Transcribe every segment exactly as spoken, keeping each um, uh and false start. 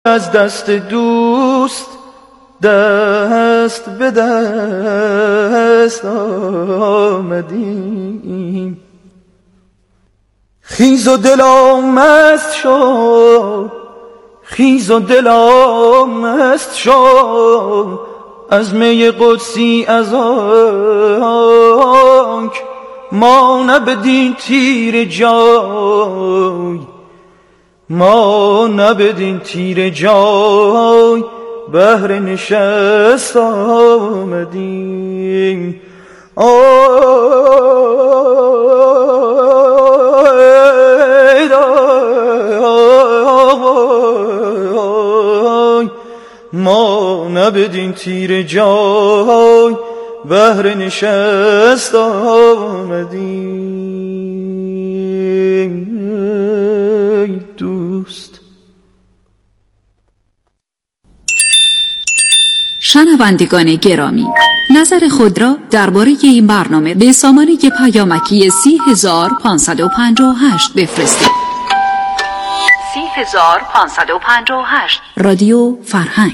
از دست دوست دست به دست آمدیم. خیز و دلم مست شد، خیز و دلم مست شد از می قدسی، از آنک ما نبدیم تیر جای، ما نبدیم تیر جای بهر نشست آمدیم. ما نبدیم تیر جای بهر نشست آمدیم. ای دوست. شنوندگان گرامی، نظر خود را درباره این برنامه به سامانه پیامکی سی هزار پانصد و پنجاه و هشت بفرستید. سی هزار پانصد و پنجاه و هشت رادیو فرهنگ.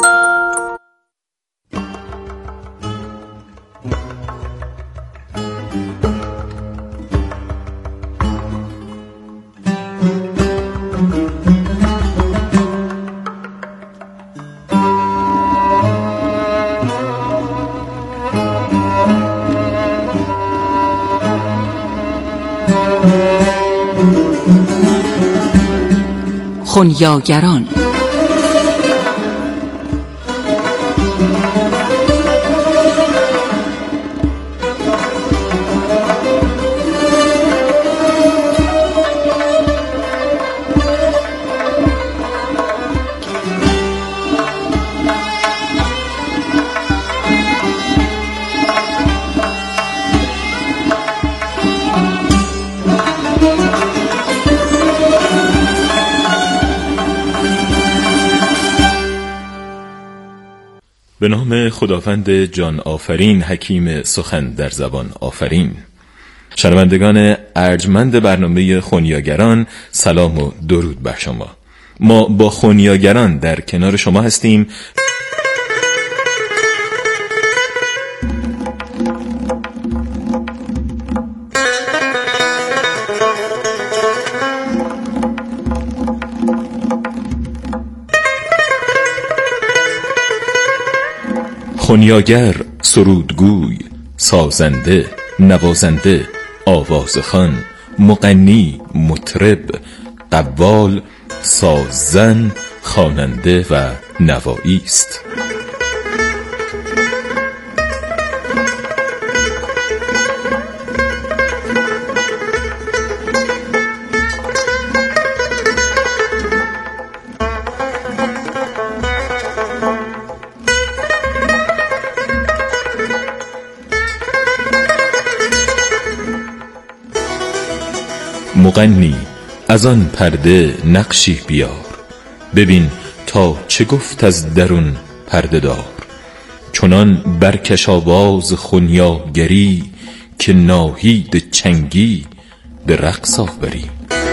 خنیاگران. به نام خداوند جان آفرین، حکیم سخن در زبان آفرین. شنوندگان ارجمند برنامه خنیاگران، سلام و درود بر شما. ما با خنیاگران در کنار شما هستیم. خنیاگر، سرودگوی، سازنده، نوازنده، آوازخوان، مغنی، مطرب، قوال، سازن، خواننده و نوایی است. مغنی، از آن پرده نقشی بیار، ببین تا چه گفت از درون پرده دار. چنان برکش آواز خنیاگری که ناهید چنگی به رقص آوری.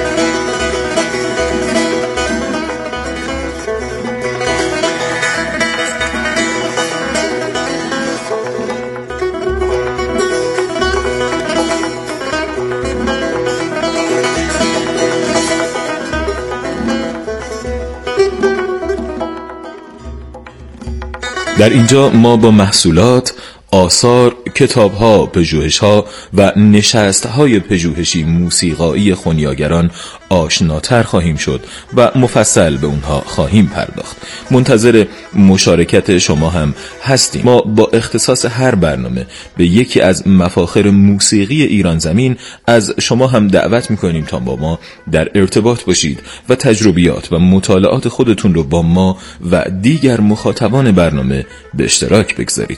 در اینجا ما با محصولات، آثار، کتاب‌ها، پژوهش‌ها و نشست‌های پژوهشی موسیقایی خنیاگران آشناتر خواهیم شد و مفصل به اونها خواهیم پرداخت. منتظر مشارکت شما هم هستیم. ما با اختصاص هر برنامه به یکی از مفاخر موسیقی ایران زمین از شما هم دعوت می‌کنیم تا با ما در ارتباط باشید و تجربیات و مطالعات خودتون رو با ما و دیگر مخاطبان برنامه به اشتراک بگذارید.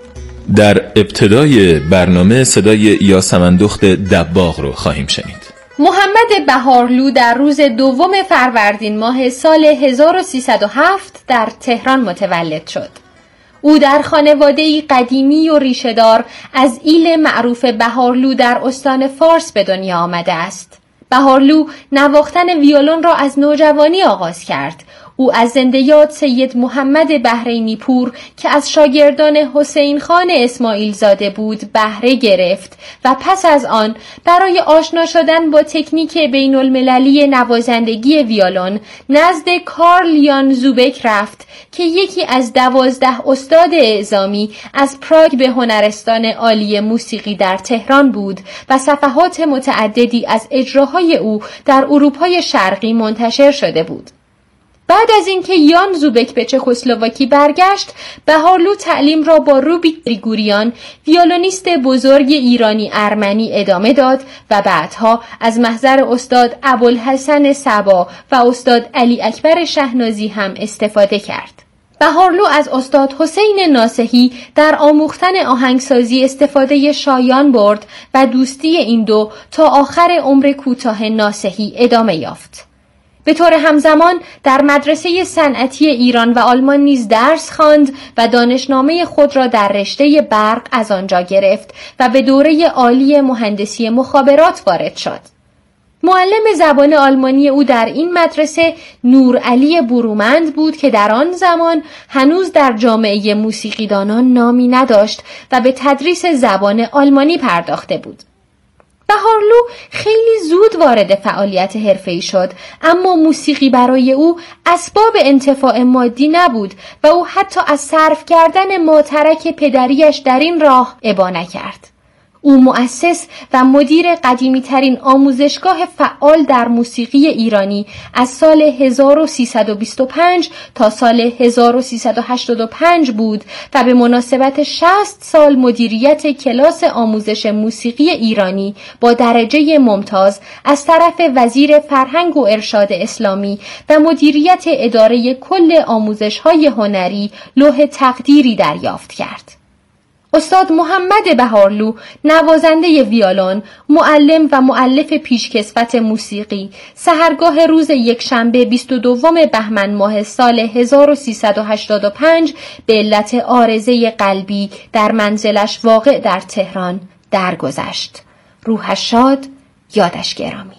در ابتدای برنامه صدای یاسمن دخت دباغ رو خواهیم شنید. محمد بهارلو در روز دوم فروردین ماه سال هزار و سیصد و هفت در تهران متولد شد. او در خانواده‌ای قدیمی و ریشه‌دار از ایل معروف بهارلو در استان فارس به دنیا آمده است. بهارلو نواختن ویولون را از نوجوانی آغاز کرد. او از زنده یاد سید محمد بحرینی پور که از شاگردان حسین خان اسماعیل زاده بود بهره گرفت و پس از آن برای آشنا شدن با تکنیک بین المللی نوازندگی ویولون نزد کارل یان زوبک رفت که یکی از دوازده استاد اعزامی از پراگ به هنرستان عالی موسیقی در تهران بود و صفحات متعددی از اجراهای او در اروپای شرقی منتشر شده بود. بعد از اینکه یان زوبک به چکسلواکی برگشت، بهارلو تعلیم را با روبی گریگوریان، ویولونیست بزرگ ایرانی ارمنی ادامه داد و بعدها از محضر استاد ابوالحسن صبا و استاد علی اکبر شهنازی هم استفاده کرد. بهارلو از استاد حسین ناصحی در آموختن آهنگسازی استفاده شایان برد و دوستی این دو تا آخر عمر کوتاه ناصحی ادامه یافت. به طور همزمان در مدرسه صنعتی ایران و آلمان نیز درس خواند و دانشنامه خود را در رشته برق از آنجا گرفت و به دوره عالی مهندسی مخابرات وارد شد. معلم زبان آلمانی او در این مدرسه نورعلی برومند بود که در آن زمان هنوز در جامعه موسیقیدانان نامی نداشت و به تدریس زبان آلمانی پرداخته بود. بهارلو خیلی زود وارد فعالیت حرفه‌ای شد، اما موسیقی برای او اسباب انتفاع مادی نبود و او حتی از صرف کردن ماترک پدریش در این راه ابا نکرد. او مؤسس و مدیر قدیمی ترین آموزشگاه فعال در موسیقی ایرانی از سال هزار و سیصد و بیست و پنج تا سال هزار و سیصد و هشتاد و پنج بود و به مناسبت شصت سال مدیریت کلاس آموزش موسیقی ایرانی با درجه ممتاز از طرف وزیر فرهنگ و ارشاد اسلامی و مدیریت اداره کل آموزش‌های هنری لوح تقدیری دریافت کرد. استاد محمد بهارلو نوازنده ویولون، معلم و مؤلف پیشکسوت موسیقی، سحرگاه روز یکشنبه بیست و دوم بهمن ماه سال هزار و سیصد و هشتاد و پنج به علت عارضه قلبی در منزلش واقع در تهران درگذشت. روحش شاد، یادش گرامی.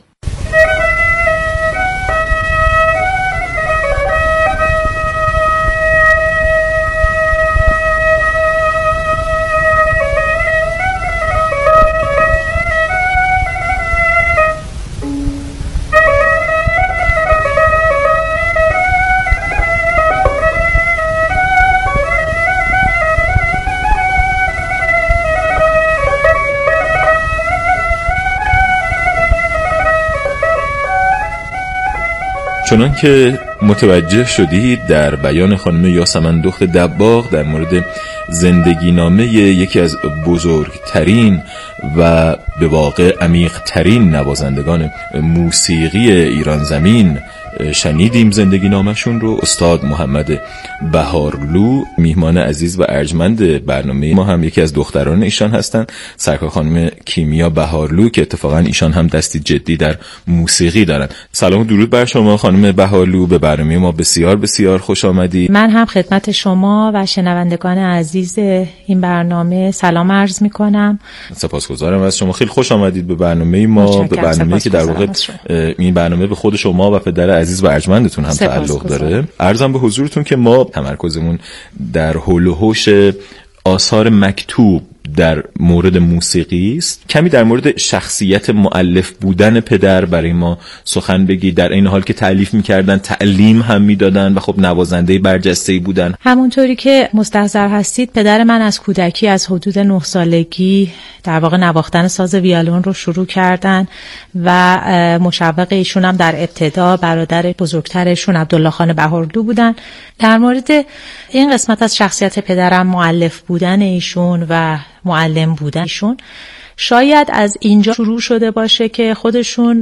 چنان که متوجه شدید در بیان خانم یاسمن دخت دباغ در مورد زندگی نامه یکی از بزرگترین و به واقع عمیق‌ترین نوازندگان موسیقی ایران زمین شنیدیم زندگی نامشون رو. استاد محمد بهارلو میهمان عزیز و ارجمند برنامه ما هم یکی از دختران ایشان هستند، سرکار خانم کیمیا بهارلو که اتفاقا ایشان هم دستی جدی در موسیقی دارن. سلام و درود بر شما خانم بهارلو، به برنامه ما بسیار بسیار خوش آمدید. من هم خدمت شما و شنوندگان عزیز این برنامه سلام عرض میکنم. سپاسگزارم از شما، خیلی خوش آمدید به برنامه ما، به برنامه‌ای که در واقع این برنامه به خود شما و پدر عزیز و ارجمندتون هم تعلق داره. عرضم به حضورتون که ما تمرکزمون در حول و حوش آثار مکتوب در مورد موسیقی است. کمی در مورد شخصیت مؤلف بودن پدر برای ما سخن بگی، در این حال که تألیف می‌کردن تعلیم هم می‌دادن و خب نوازنده برجسته‌ای بودن. همونطوری که مستحضر هستید پدر من از کودکی از حدود نه سالگی در واقع نواختن ساز ویولون رو شروع کردن و مشوق ایشون هم در ابتدا برادر بزرگترشون عبدالله خان بهارلو بودن. در مورد این قسمت از شخصیت پدرم، مؤلف بودن ایشون و معلم بودن ایشون، شاید از اینجا شروع شده باشه که خودشون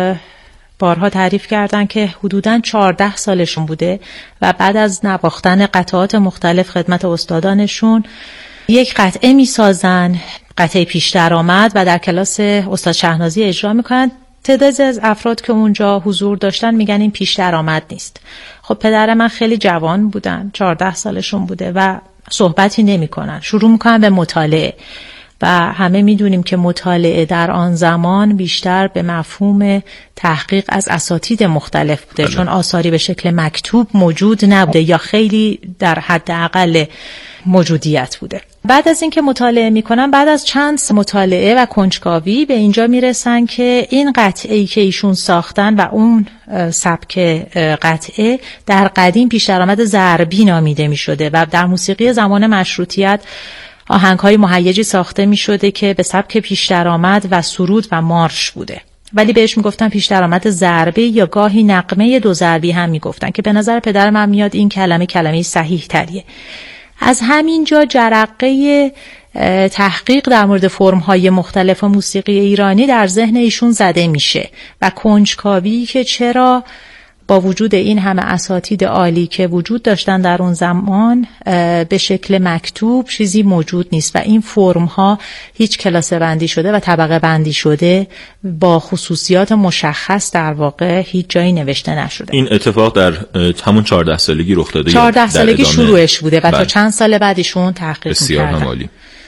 بارها تعریف کردن که حدوداً چهارده سالشون بوده و بعد از نواختن قطعات مختلف خدمت استادانشون یک قطعه میسازن، قطعه پیش درآمد، و در کلاس استاد شهنازی اجرا میکنن. تعدادی از افراد که اونجا حضور داشتن میگن این پیش درآمد نیست. خب پدر من خیلی جوان بودن، چهارده سالشون بوده و صحبتی نمیکنن، شروع میکنن به مطالعه و همه میدونیم که مطالعه در آن زمان بیشتر به مفهوم تحقیق از اساتید مختلف بوده، چون آثاری به شکل مکتوب موجود نبوده یا خیلی در حد اقل موجودیت بوده. بعد از اینکه مطالعه میکنن، بعد از چند مطالعه و کنجکاوی به اینجا میرسن که این قطعه‌ای که ایشون ساختن و اون سبک قطعه در قدیم پیش درآمد ضربی نامیده میشده و در موسیقی زمان مشروطیت آهنگ‌های مهیجی ساخته می‌شده که به سبک پیش درآمد و سرود و مارش بوده، ولی بهش میگفتن پیش درآمد ضربی یا گاهی نغمه دو ضربی هم میگفتن که به نظر پدر من میاد این کلمه کلمه صحیح تریه. از همینجا جرقه تحقیق در مورد فرم‌های مختلف موسیقی ایرانی در ذهن ایشون زده میشه و کنجکاوی که چرا با وجود این همه اساتید عالی که وجود داشتن در اون زمان به شکل مکتوب چیزی موجود نیست و این فرم ها هیچ کلاسه بندی شده و طبقه بندی شده با خصوصیات مشخص در واقع هیچ جایی نوشته نشده. این اتفاق در همون چهارده سالگی رخ داده؟ چهارده سالگی شروعش بوده و بله. تا چند سال بعدشون تحقیق بسیار می‌کردن. هم عالی.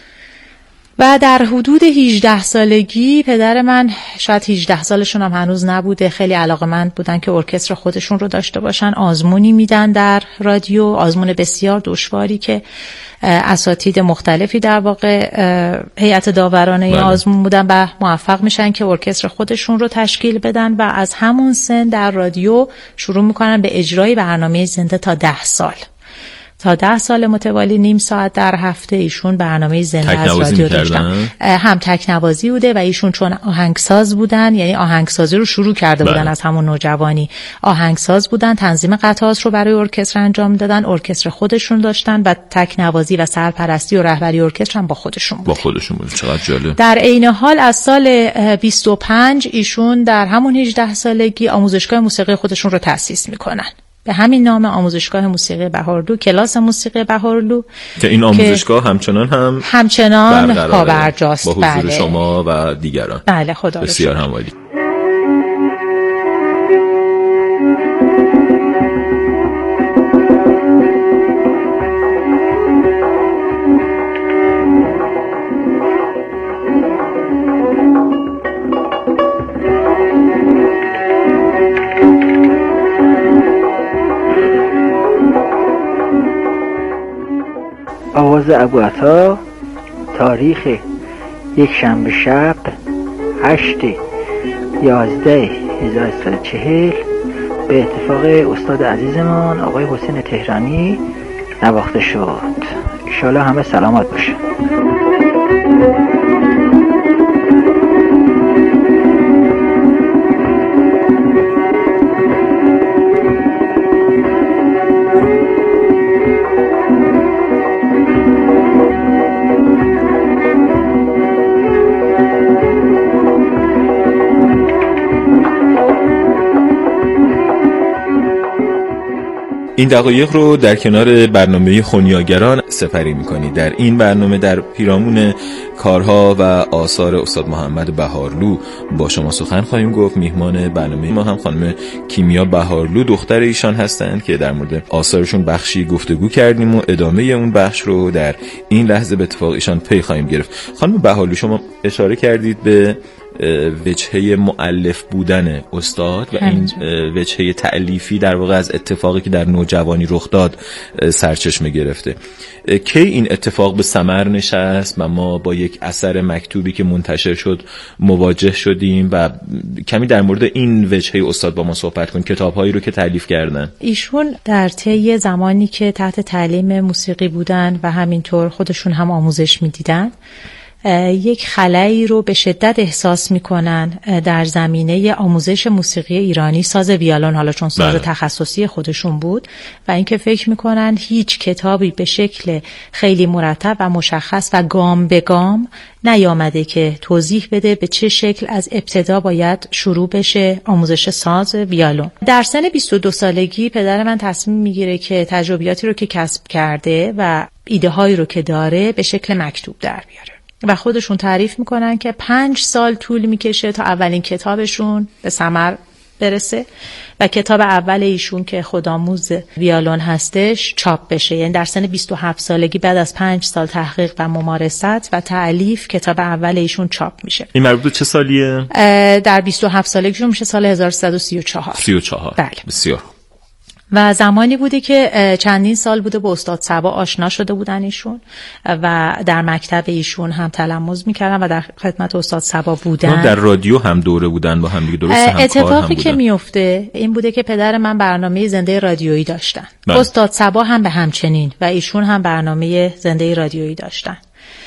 و در حدود هجده سالگی پدر من، شاید هجده سالشون هم هنوز نبوده، خیلی علاقه‌مند بودن که ارکستر خودشون رو داشته باشن. آزمونی میدن در رادیو، آزمون بسیار دشواری که اساتید مختلفی در واقع هیئت داورانه بله. آزمون بودن و موفق میشن که ارکستر خودشون رو تشکیل بدن و از همون سن در رادیو شروع میکنن به اجرای برنامه زنده تا ده سال. تا ده سال متوالی نیم ساعت در هفته ایشون برنامه زنده از رادیو داشتن. هم تکنوازی بوده و ایشون چون آهنگساز بودن، یعنی آهنگسازی رو شروع کرده بودن بله. از همون نوجوانی آهنگساز بودن، تنظیم قطعات رو برای ارکستر انجام دادن، ارکستر خودشون داشتن و تکنوازی و سرپرستی و رهبری ارکستر هم با خودشون بود. با خودشون بود. چقدر جالب. در عین حال از سال بیست و پنج ایشون در همون هجده سالگی آموزشگاه موسیقی خودشون رو تأسیس میکنن. به همین نام آموزشگاه موسیقی بهارلو، کلاس موسیقی بهارلو که این آموزشگاه همچنان هم همچنان پابرجاست با حضور بله. شما و دیگران. بله خدا بسیار هم عالی. آواز ابوعطا، تاریخ یک شنبه شب هشت یازده هزار و سیصد و چهل به اتفاق استاد عزیزمان آقای حسین تهرانی نواخته شد. انشاءالله همه سلامت باشه. این دقایق رو در کنار برنامه خونیاگران سپری می‌کنید. در این برنامه در پیرامون کارها و آثار استاد محمد بهارلو با شما سخن خواهیم گفت. میهمان برنامه ما هم خانم کیمیا بهارلو دختر ایشان هستند که در مورد آثارشون بخشی گفتگو کردیم و ادامه اون بخش رو در این لحظه به اتفاق ایشان پی خواهیم گرفت. خانم بهارلو، شما اشاره کردید به وجهه مؤلف بودن استاد و این وجهه تألیفی در واقع از اتفاقی که در نوجوانی رخ داد سرچشمه گرفته. کی این اتفاق به ثمر نشست و ما با یک اثر مکتوبی که منتشر شد مواجه شدیم و کمی در مورد این وجهه استاد با ما صحبت کنید، کتاب‌هایی رو که تألیف کردن. ایشون در طی زمانی که تحت تعلیم موسیقی بودن و همینطور خودشون هم آموزش می‌دیدن، یک خلایی رو به شدت احساس میکنن در زمینه آموزش موسیقی ایرانی، ساز ویولون، حالا چون ساز بله. تخصصی خودشون بود، و اینکه فکر میکنن هیچ کتابی به شکل خیلی مرتب و مشخص و گام به گام نیامده که توضیح بده به چه شکل از ابتدا باید شروع بشه آموزش ساز ویولون. در سن بیست و دو سالگی پدر من تصمیم میگیره که تجربیاتی رو که کسب کرده و ایده هایی رو که داره به شکل مکتوب در بیاره. و خودشون تعریف میکنن که پنج سال طول میکشه تا اولین کتابشون به ثمر برسه و کتاب اول ایشون که خودآموز ویولون هستش چاپ بشه. یعنی در سن بیست و هفت سالگی بعد از پنج سال تحقیق و ممارست و تألیف کتاب اول ایشون چاپ میشه. این مربوط به چه سالیه؟ در بیست و هفت سالگیشون میشه سال هزار و سیصد و سی و چهار. سی و چهار. بله. بسیار. و زمانی بوده که چندین سال بوده با استاد صبا آشنا شده بودن ایشون و در مکتب ایشون هم تلمذ میکردن و در خدمت استاد صبا بودن. در رادیو هم دوره بودن با هم دیگه، درسته؟ هم اتفاقی که میفته این بوده که پدر من برنامه زنده رادیویی داشتن. بله. استاد صبا هم به همچنین و ایشون هم برنامه زنده رادیویی داشتن.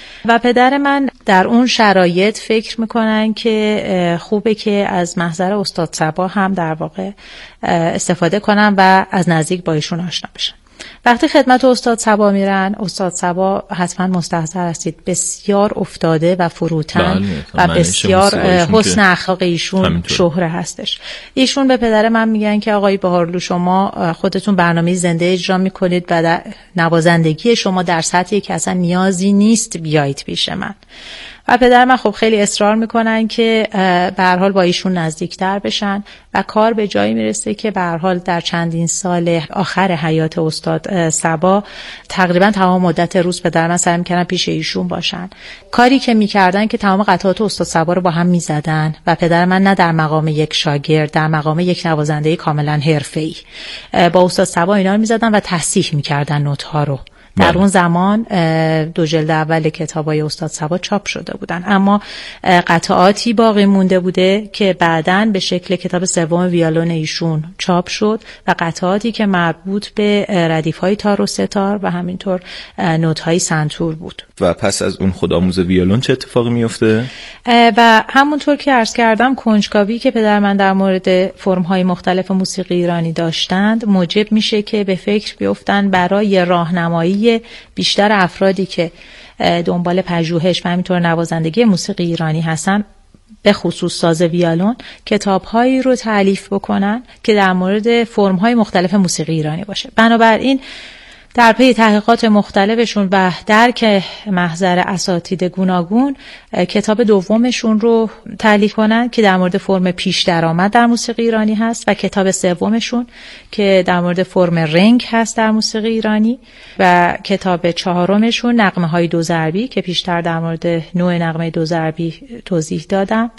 و پدر من در اون شرایط فکر میکنن که خوبه که از محضر استاد صبا هم در واقع استفاده کنن و از نزدیک با ایشون آشنا بشن. وقتی خدمت استاد صبا میرن، استاد صبا حتما مستحضر هستید بسیار افتاده و فروتن و بسیار حسن اخلاق ایشون شهره هستش. ایشون به پدر من میگن که آقای بهارلو شما خودتون برنامه زنده اجرا میکنید و نوازندگی شما در سطحی که اصلا نیازی نیست بیایید پیش من. و پدر من خب خیلی اصرار میکنن که به هر حال با ایشون نزدیکتر بشن و کار به جایی میرسه که به هر حال در چندین سال آخر حیات استاد صبا تقریبا تمام مدت روز پدر من سعی میکردن پیش ایشون باشن. کاری که میکردن که تمام قطعات استاد صبا رو با هم میزدن و پدر من نه در مقام یک شاگرد، در مقام یک نوازنده کاملا حرفه‌ای با استاد صبا اینا رو میزدن و تصحیح میکردن نوت‌ها رو. در اون زمان دو جلد اول کتابای استاد صبا چاپ شده بودن، اما قطعاتی باقی مونده بوده که بعداً به شکل کتاب سوم ویولون ایشون چاپ شد و قطعاتی که مربوط به ردیف‌های تار و ستار و همینطور نوت‌های سنتور بود. و پس از اون خودآموز ویولون چه اتفاقی میفته؟ و همونطور که عرض کردم کنجکاوی که پدر من در مورد فرم‌های مختلف موسیقی ایرانی داشتند موجب میشه که به فکر بیفتن برای راهنمایی بیشتر افرادی که دنبال پژوهش و همینطور نوازندگی موسیقی ایرانی هستن، به خصوص ساز ویولون، کتاب‌هایی رو تألیف بکنن که در مورد فرم‌های مختلف موسیقی ایرانی باشه. بنابراین در پی تحقیقات مختلفشون و درک محضر اساتید گوناگون کتاب دومشون رو تألیف کنن که در مورد فرم پیش درآمد در موسیقی ایرانی هست و کتاب سومشون که در مورد فرم رنگ هست در موسیقی ایرانی و کتاب چهارمشون نغمه های دو ضربی که پیشتر در مورد نوع نغمه دو ضربی توضیح دادم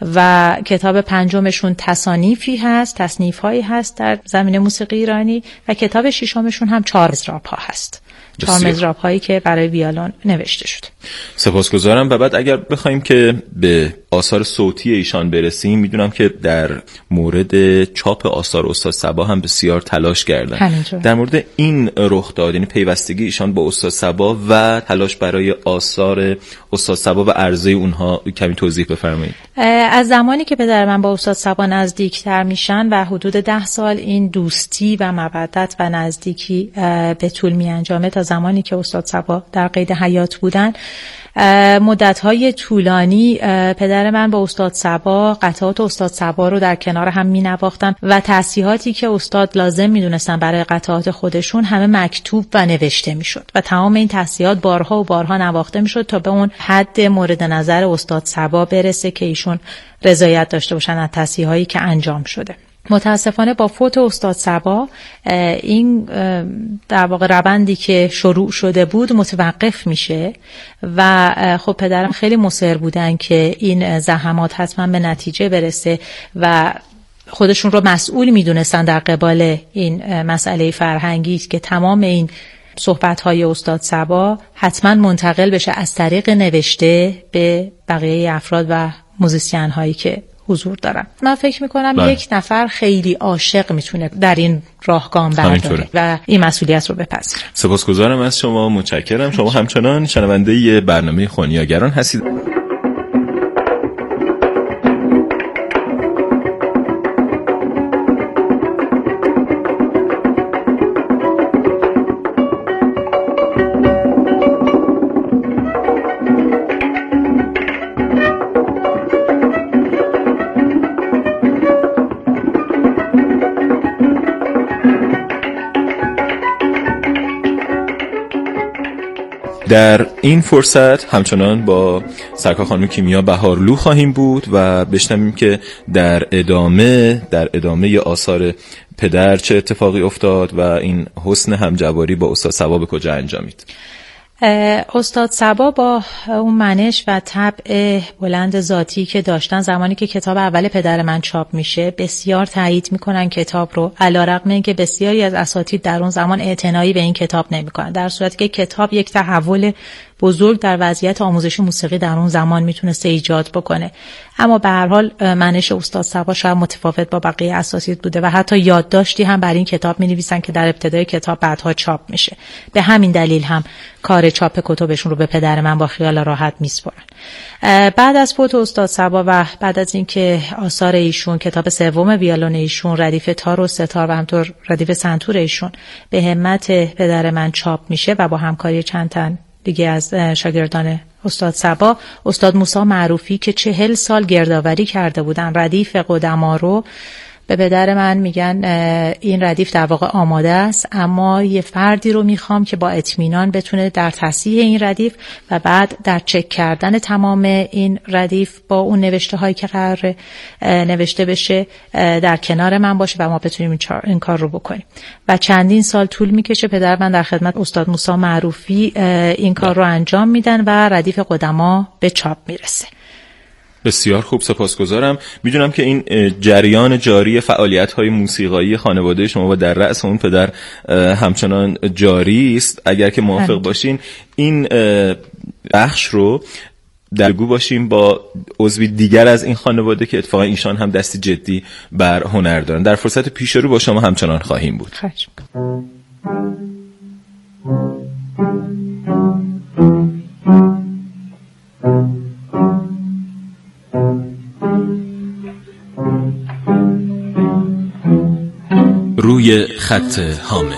و کتاب پنجمشون تصانیفی هست، تصنیف هایی هست در زمینه موسیقی ایرانی و کتاب ششمشون هم چهار مزراب ها هست، چهار مزراب هایی که برای ویولون نوشته شده. سپاسگزارم. و بعد اگر بخوایم که به آثار صوتی ایشان برسیم، میدونم که در مورد چاپ آثار استاد صبا هم بسیار تلاش کردن. همینطور. در مورد این رخ داد، یعنی پیوستگی ایشان با استاد صبا و تلاش برای آثار استاد صبا و عرضه اونها کمی توضیح بفرمایید. از زمانی که پدر من با استاد صبا نزدیکتر میشن و حدود ده سال این دوستی و مودت و نزدیکی به طول می انجامه تا زمانی که استاد صبا در قید حیات بودن، مدت‌های طولانی پدر من با استاد صبا قطعات استاد صبا رو در کنار هم می‌نواختن و تصحیحاتی که استاد لازم می‌دونستن برای قطعات خودشون همه مکتوب و نوشته می‌شد و تمام این تصحیحات بارها و بارها نواخته می‌شد تا به اون حد مورد نظر استاد صبا برسه که ایشون رضایت داشته باشن از تصحیحاتی که انجام شده. متاسفانه با فوت استاد صبا این در واقع روندی که شروع شده بود متوقف میشه و خب پدرم خیلی مصر بودن که این زحمات حتما به نتیجه برسه و خودشون رو مسئول میدونستن در قبال این مسئله فرهنگی که تمام این صحبت‌های استاد صبا حتما منتقل بشه از طریق نوشته به بقیه افراد و موزیسین هایی که حضور دارن. من فکر میکنم بله. یک نفر خیلی عاشق میتونه در این راه گام برداره و این مسئولیت رو بپذیره. سپاسگزارم از شما، متشکرم. شما همچنان شنونده برنامه خونیاگران هستید. در این فرصت همچنان با سرکار خانم کیمیا بهارلو خواهیم بود و بشنویم که در ادامه در ادامه آثار پدر چه اتفاقی افتاد و این حسن همجواری با استاد صبا به کجا انجامید. استاد صبا با اون منش و طبع بلند ذاتی که داشتن زمانی که کتاب اول پدر من چاپ میشه بسیار تایید میکنن کتاب رو، علیرغم اینکه بسیاری از اساتید در اون زمان اعتنایی به این کتاب نمیکنن، در صورتی که کتاب یک تحول بزرگ در وضعیت آموزش موسیقی در اون زمان میتونسته ایجاد بکنه. اما به هر حال منش استاد صبا شاید متفاوت با بقیه اساتید بوده و حتی یادداشتی هم بر این کتاب مینویسن که در ابتدای کتاب بعدها چاپ میشه. به همین دلیل هم کار چاپ کتابشون رو به پدر من با خیال راحت میسپارن. بعد از فوت استاد صبا و بعد از اینکه آثار ایشون، کتاب سوم ویولون ایشون، ردیف تار و ستار و همطور ردیف سنتور ایشون به همت پدر من چاپ میشه و با همکاری چند تن دیگه از شاگردان استاد صبا، استاد موسی معروفی که چهل سال گردآوری کرده بودن ردیف قدما رو، به پدر من میگن این ردیف در واقع آماده است، اما یه فردی رو میخوام که با اطمینان بتونه در تصحیح این ردیف و بعد در چک کردن تمام این ردیف با اون نوشته هایی که قرار نوشته بشه در کنار من باشه و ما بتونیم این کار رو بکنیم. و چندین سال طول میکشه. پدر من در خدمت استاد موسی معروفی این کار رو انجام میدن و ردیف قدما به چاپ میرسه. بسیار خوب، سپاسگزارم. میدونم که این جریان جاری فعالیت‌های موسیقایی خانواده شما و در رأس اون پدر همچنان جاری است. اگر که موافق باشین این بخش رو درگو باشیم با عضوی دیگر از این خانواده که اتفاقا ایشان هم دستی جدی بر هنر دارن. در فرصت پیش رو با شما همچنان خواهیم بود. خواهش روی خط حامل.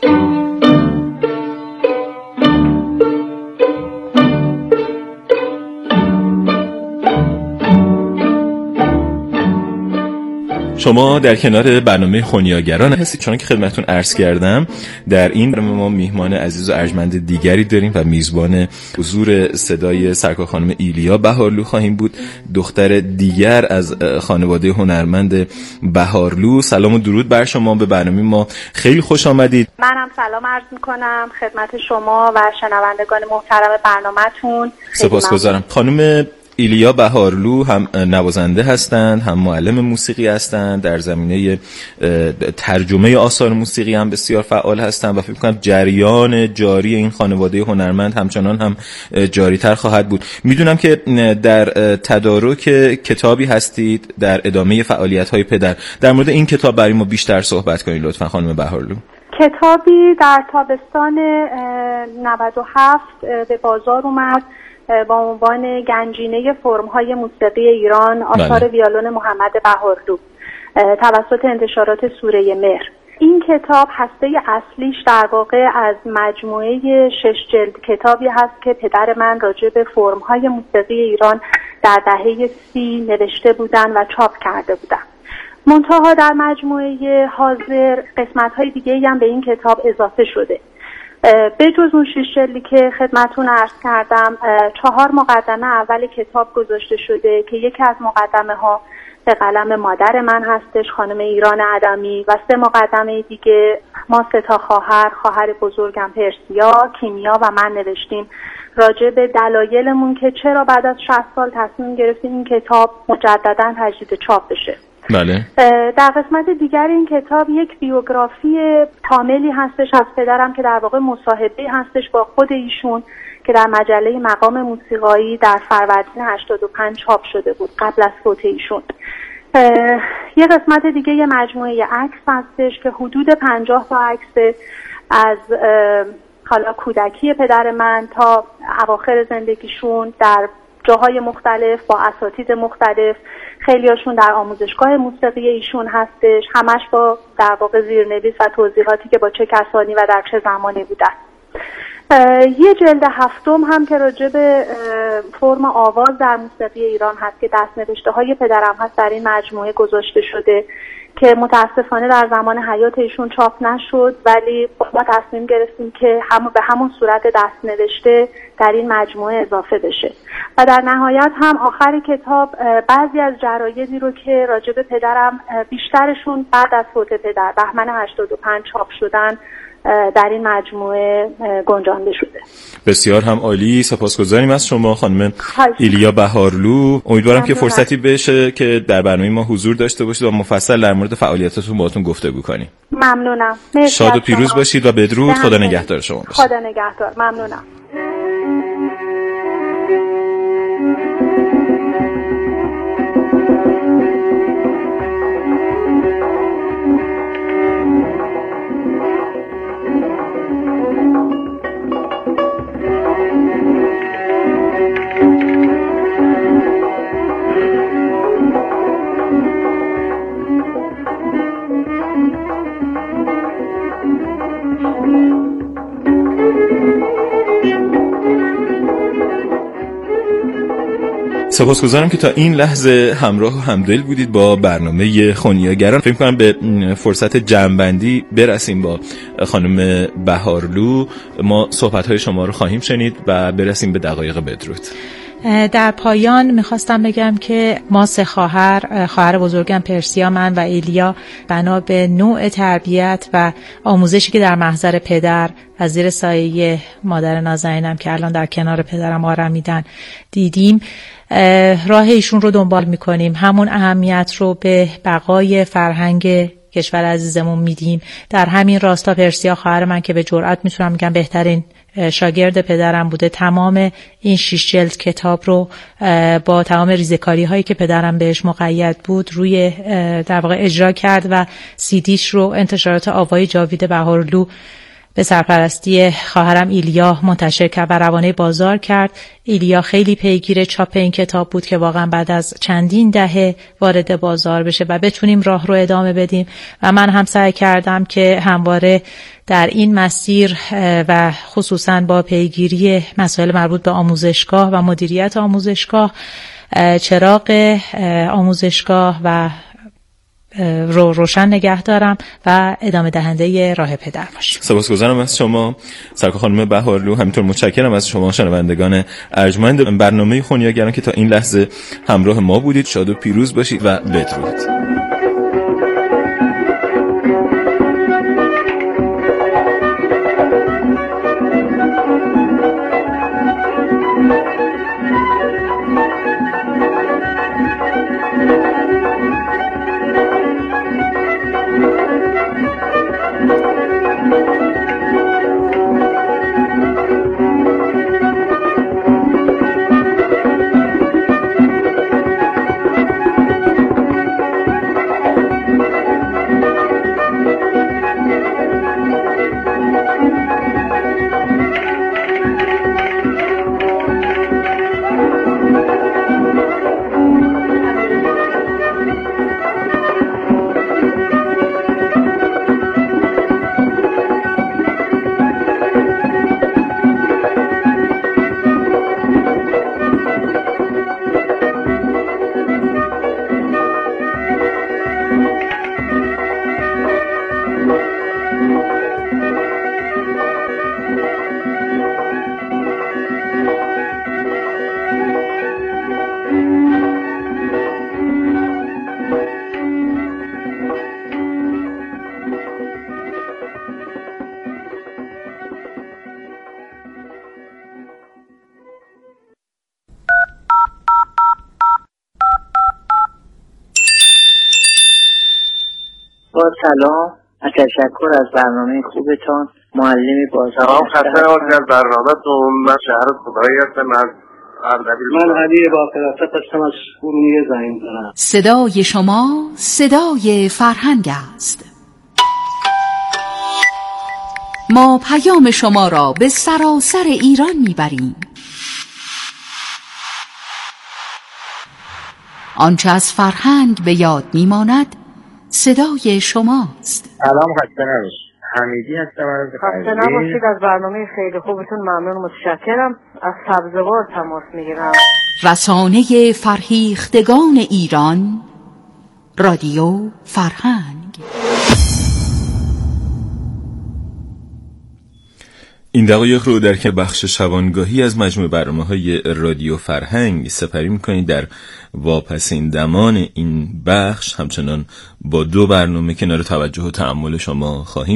شما در کنار برنامه خونیاگران هستید. چون که خدمتتون عرض کردم در این برنامه ما میهمان عزیز و ارجمند دیگری داریم و میزبان حضور صدای سرکار خانم ایلیا بهارلو خواهیم بود، دختر دیگر از خانواده هنرمند بهارلو. سلام و درود بر شما، به برنامه ما خیلی خوش آمدید. منم سلام عرض میکنم خدمت شما و شنوندگان محترم برنامه‌تون. سپاسگزارم. خانم ایلیا بهارلو هم نوازنده هستند، هم معلم موسیقی هستند، در زمینه ترجمه آثار موسیقی هم بسیار فعال هستند و فکر کنم جریان جاری این خانواده هنرمند همچنان هم جاری تر خواهد بود. میدونم که در تدارک کتابی هستید در ادامه فعالیت های پدر. در مورد این کتاب برای ما بیشتر صحبت کنید لطفا خانم بهارلو. کتابی در تابستان نود و هفت به بازار اومد با عنوان گنجینه فرم‌های موسیقی ایران، آثار بله. ویولون محمد بهارلو توسط انتشارات سوره مهر. این کتاب هسته اصلیش در واقع از مجموعه شش جلد کتابی هست که پدر من راجع به فرم‌های موسیقی ایران در دهه سی نوشته بودن و چاپ کرده بودن. منتها در مجموعه حاضر قسمت‌های دیگه‌ای هم به این کتاب اضافه شده. به جز اون شش جلدی که خدمتون عرض کردم، چهار مقدمه اول کتاب گذاشته شده که یکی از مقدمه ها به قلم مادر من هستش، خانم ایران ادمی، و سه مقدمه دیگه ما سه تا خواهر، خواهر بزرگم پرسیا، کیمیا و من نوشتیم راجع به دلایلمون که چرا بعد از شصت سال تصمیم گرفتیم این کتاب مجددا تجدید چاپ بشه. بله. در قسمت دیگر این کتاب یک بیوگرافی کاملی هستش از پدرم که در واقع مصاحبه هستش با خود ایشون که در مجله مقام موسیقایی در فروردین هشتاد و پنج چاپ شده بود قبل از فوت ایشون. یه قسمت دیگه یه مجموعه عکس هستش که حدود پنجاه تا عکس از حالا کودکی پدر من تا اواخر زندگیشون در جاهای مختلف با اساتید مختلف، خیلیاشون در آموزشگاه موسیقی ایشون هستش، همش با در واقع زیرنویس و توضیحاتی که با چه کسانی و در چه زمانی بودن. یه جلد هفتم هم که راجع به فرم آواز در موسیقی ایران هست که دست‌نوشته های پدرم هست در این مجموعه گذاشته شده که متاسفانه در زمان حیات ایشون چاپ نشد، ولی ما تصمیم گرفتیم که هم به همون صورت دست‌نوشته در این مجموعه اضافه بشه. و در نهایت هم آخر کتاب بعضی از جرایدی رو که راجع به پدرم بیشترشون بعد از فوت پدر بهمن هشتاد و پنج چاپ شدن در این مجموعه گنجانده شده. بسیار هم عالی، سپاسگزاریم از شما خانم ایلیا بهارلو. امیدوارم که فرصتی بشه که در برنامه ما حضور داشته باشید و مفصل در مورد فعالیتاتون باهاتون گفتگو کنیم. ممنونم. شاد و پیروز باشید و بدرود. خدا نگهدار شما باشه. خدا نگهدار. ممنونم. سپاسگزارم که تا این لحظه همراه و همدل بودید با برنامه خونیاگران. فکر کنم به فرصت جمع‌بندی برسیم با خانم بهارلو. ما صحبت‌های شما رو خواهیم شنید و برسیم به دقایق بدرود. در پایان میخواستم بگم که ما سه خواهر، خواهر بزرگم پرسیا، من و ایلیا، بنا به نوع تربیت و آموزشی که در محضر پدر و زیر سایه مادر نازنینم که الان در کنار پدرم آرمیدن دیدیم، راه ایشون رو دنبال میکنیم. همون اهمیت رو به بقای فرهنگ کشور عزیزمون میدیم. در همین راستا پرسیا خواهر من که به جرئت میتونم بگم بهترین شاگرد پدرم بوده، تمام این شش جلد کتاب رو با تمام ریزکاری هایی که پدرم بهش مقید بود روی در واقع اجرا کرد و سیدیش رو انتشارات آوای جاوید بهارلو به سرپرستی خواهرم ایلیا منتشر کرد و روانه بازار کرد. ایلیا خیلی پیگیر چاپ این کتاب بود که واقعا بعد از چندین دهه وارد بازار بشه و بتونیم راه رو ادامه بدیم و من هم سعی کردم که همواره در این مسیر و خصوصا با پیگیری مسائل مربوط به آموزشگاه و مدیریت آموزشگاه، چراغ آموزشگاه و رو روشن نگه دارم و ادامه دهنده راه پدر باشم. سپاسگزارم از شما سرکار خانم بهارلو. همینطور متشکرم از شما شنوندگان ارجمند برنامه خونیاگران که تا این لحظه همراه ما بودید. شاد و پیروز باشید و بدرود. با سلام و تشکر از برنامه خوبتان. معلمی بازار سلام، خسته نباشید از برنامه‌تون. من شهر خدایی هستم از اردبیل. من علی با فراست هستم از ارومیه زنگ زدم. صدای شما صدای فرهنگ است. ما پیام شما را به سراسر ایران میبریم. آنچه از فرهنگ به یاد میماند صدای شماست. سلام، خسته نباشید. حمیدی هستم از خسته نباشید. از برنامه خیلی خوبتون ممنون، متشکرم. از سبزوار تماس میگیرم. رسانه فرهیختگان ایران، رادیو فرهنگ. این دقایق رو در که بخش شبانگاهی از مجموع برنامه‌های رادیو فرهنگ سپری می‌کنید. در واپسین دمان این بخش همچنان با دو برنامه کنار توجه و تأمل شما خواهیم